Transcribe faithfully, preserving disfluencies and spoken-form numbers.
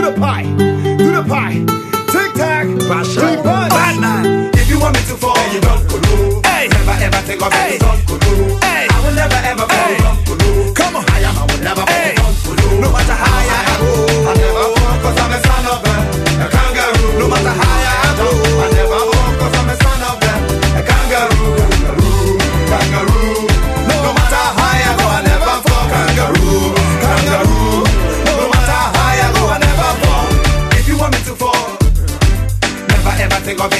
the pie, do the pie. Tic tac, three punch. Batman. If you want me to fall, then you don't go low. Hey. Never ever take off, Hey. you don't go low. Hey. I will never ever fall, Hey. don't go low. Come on. I am, I will never fall, Hey. don't go low. No matter how high I go, I never fall, cause I'm a son of a, a kangaroo. no matter how high I go, I never fall, cause I'm a son of a, a kangaroo. Kangaroo, kangaroo. no matter how high I go, I never fall. Kangaroo, kangaroo. No matter how high I go, I never fall. If you want me to fall, never ever take off